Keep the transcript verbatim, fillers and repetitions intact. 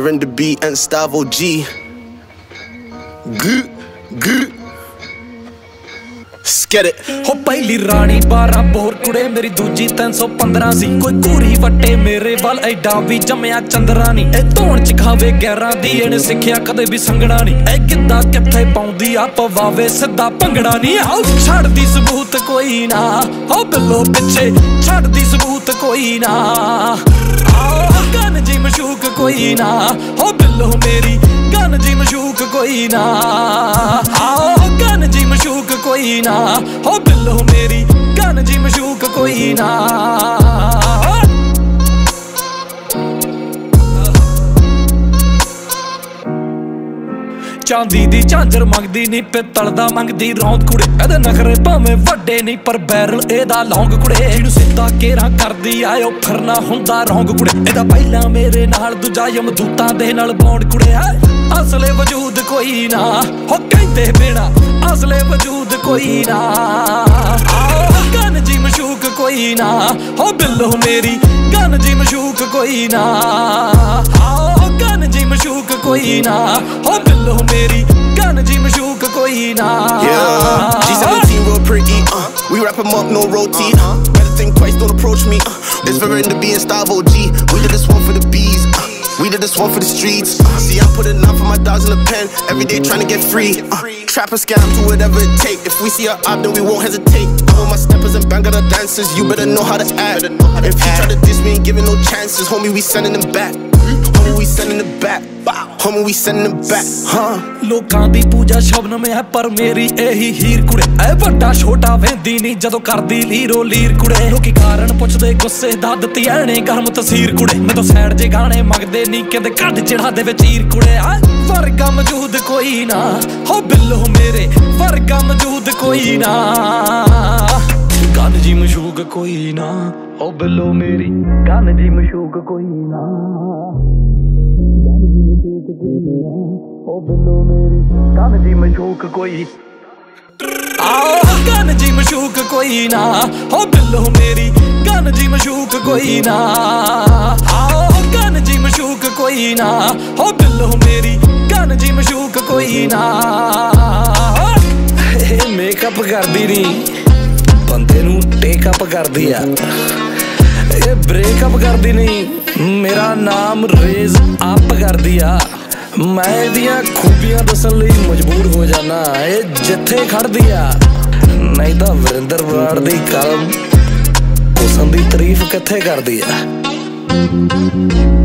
Surrender B and Stavo G. Good, good. Get it. हो पहली रानी बारह बोर कुड़े मेरी दूजी तीन सौ पंद्रह सी कोई कूरी वटे मेरे वाल एडा भी जमया चंद्रा नी ए धोन च खावे ग्यारह दी इहने सिखिया कदे भी संगड़ा नी ए गिद्दा किथे पाउंदी आ पवावे सिद्धा भंगड़ा नी आओ छड़दी सबूत कोई ना हो बिल्लो पिछे छड़दी सबूत कोई ना आओ गन जी मशूक कोई ना हो बिल्लो मेरी गन जी मशूक कोई ना आओ गन जी मशूक कोई ना हो बिल्लो मेरी गन जी मशूक कोई ना चांदी दी झांझर मंगदी नी पित्तल दा मंगदी रौंद कुड़े एदे नखरे भावें वड्डे नी पर बैरल एदा लौंग कुड़े जिहनूं सिद्धा केरा करदी आयो फिरना हुंदा रौंग कुड़े एदा पहिला मेरे नाल दूजा यमदूतां दे नाल बौंड कुड़े असले वजूद कोई ना हो कहंदे बिना असले वजूद कोई ना आओ गन जी मशूक कोई ना हो बिल्लो मेरी गन जी मशूक कोई ना आओ गन जी मशूक कोई ना हो बिल्लो मेरी गन जी मशूक कोई ना Yeah, G seventeen real pretty, uh we wrap 'em up, no roti, uh better think twice, don't approach me, uh it's Surrender B and Stavo G. We did this one for the bees, uh we did this one for the streets, uh, see I put enough for my dogs in the pen every day trying to get free, uh, trap a scam, do whatever it take. If we see a op, then we won't hesitate. I want my steppers and bang the dancers, you better know how to act. If you try to diss, we ain't giving no chances, homie, we sending them back. Homie, we sending them back. Homie, we sending them back, huh? लोकां दी पूजा शबनम है पर मेरी एही हीर कुड़े ऐ वड्डा छोटा वेंदी नी जदों करदी लीरो लीर कुड़े लोकी कारण पुछदे गुस्से दा दित्ती ऐने गरम तसीर कुड़े मैं तो सैड जे गाने मंगदे नी कहंदे कद चढ़ा दे विच हीर कुड़े वर्गा मौजूद कोई ना हो बिल्लो मेरे वर्गा मौजूद कोई ना गन जी मशूक कोई ना हो बिल्लो मेरी गन जी मशूक कोई ना ओ बिल्लो मेरी गन जी मशूक कोई आओ गन जी मशूक कोई ना हो बिल्लो मेरी गन जी मशूक कोई ना आओ गन जी मशूक कोई ना हो बिल्लो मेरी गन जी मशूक कोई ना मेकअप करदी नी बंदे नू टेकअप करदी आ ए ब्रेकअप करदी नहीं मेरा नाम रेज अप करदी आ मैं इहदियां खूबियां दसन लई मजबूर हो जाना ए जिथे खड़दी आ नहीं तां वरिंदर बराड़ दी कलम हुसन दी तारीफ किथे करदी आ।